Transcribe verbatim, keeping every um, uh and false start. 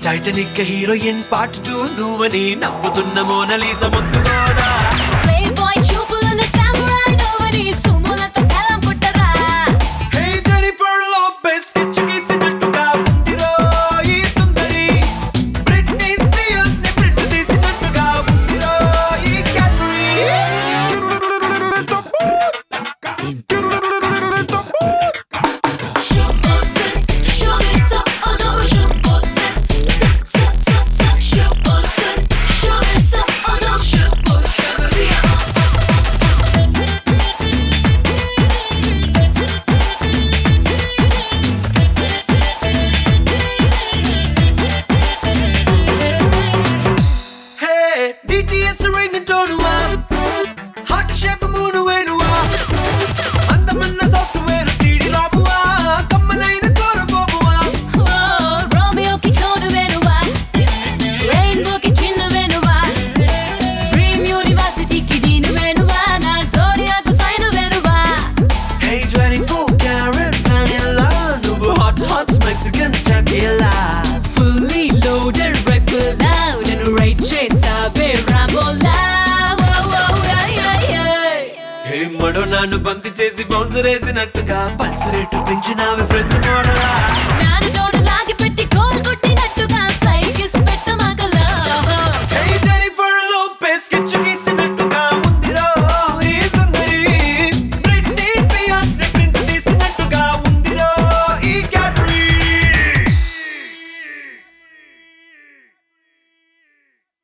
Titanic heroine part two నువ్వని నవ్వుతున్న మోనలీసా ముద్దుగోడా play boy చూపులున్న సామురాయ్ నువ్వని సుమలత సలం పుట్టరా హే జెనిఫర్ లోపెస్ కిచ్చు గీసినట్టుగా ఉందిరో ఈ సుందరి బ్రిట్నీ స్పియర్స్ ని ప్రింట్ తీసినట్టుగా ఉందిరో ఈ క్యాటరీ D T S ringtone నువ్వా హార్ట్ షేప్ మూడు వేనువా అందమన్న సాఫ్ట్వేర్ సీడీ రామువా కమ్మనైన కోరబోబువా రోమియోకి కోడు వేనువా రెయిన్బోకి చిన్ను వేనువా డ్రీమ్ యూనివర్సిటీకి డీన్ వేనువా నా జోడియాకు సైన్ వేనువా Hey twenty-four karat vanilla నువ్వు hot hot Mexican tequila fully loaded rifle now నన్ను రైట్ చేసావే రామోలా హే మడో నన్ను బంతి చేసి బౌన్సర్ వేసినట్టుగా పల్స్ రేటు పెంచినావి ఫ్రెండ్ మోడలా నాను